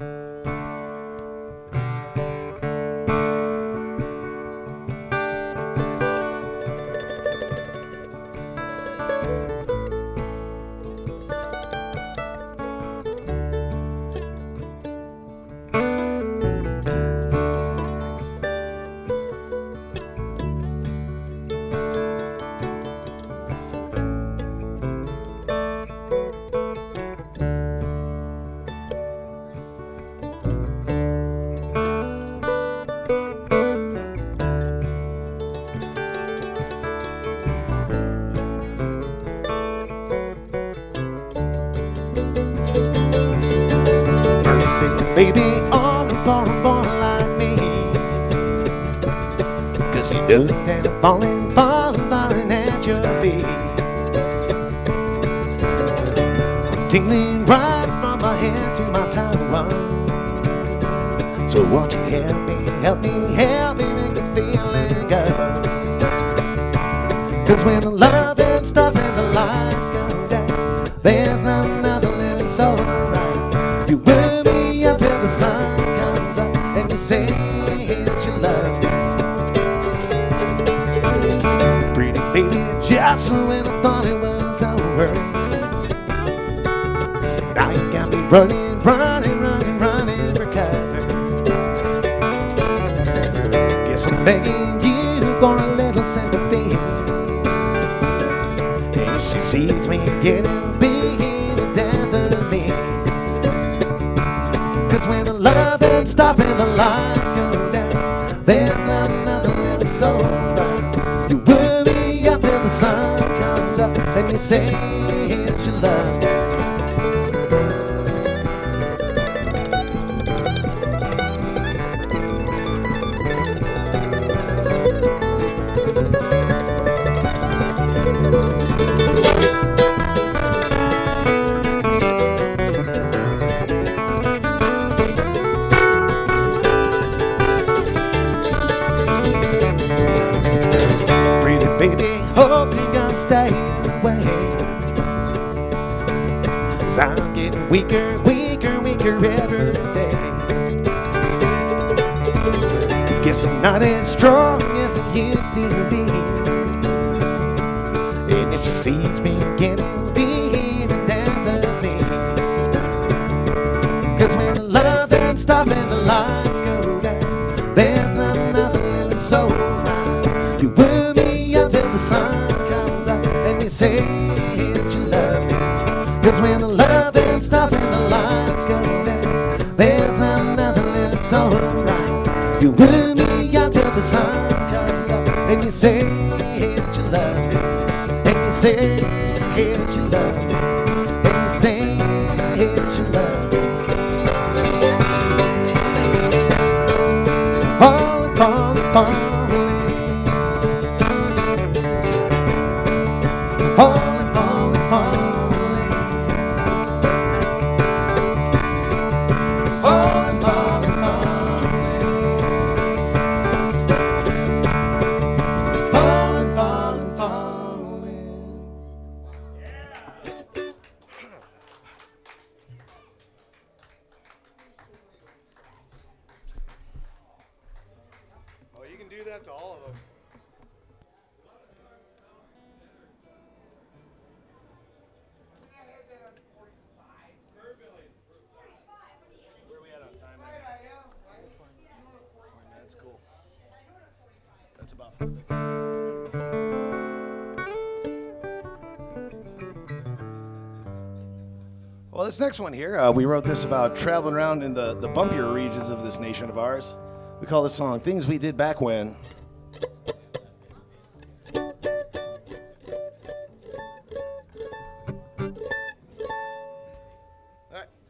Baby, all the born like me, 'cause you know that I'm falling at your feet. I'm tingling right from my head to my toe. So won't you help me make this feeling go? 'Cause when the loving starts and the lights go down, there's not another living soul right. You will be up till the sun comes up and you say that you love me. Pretty baby, just when I thought it was over, now you got me running for cover. Guess I'm begging you for a little sympathy. And she sees me getting big in the death of me. 'Cause when the loving stops and the lights go down, there's not another living soul right. You will be up till the sun comes up and you say that you love me. Baby, hope you're gonna stay away, 'cause I'm getting weaker every day. Guess I'm not as strong as I used to be. And if she sees me getting big, the death of me. 'Cause when the loving stops and the lights go down, there's not another living soul right. You will be up till the sun comes up and you say that you love me. 'Cause when the loving stops and the lights go down, there's not another living soul right. You will be up till the sun comes up and you say that you love me. And you say that you love me. And you say that you love me. Falling, falling, falling. Falling, falling, falling. Falling, falling, falling. Falling, falling, falling. Oh, you can do that to all of them. Where are we at on time? That's cool. That's about perfect. Well, this next one here, we wrote this about traveling around in the bumpier regions of this nation of ours. We call this song Things We Did Back When.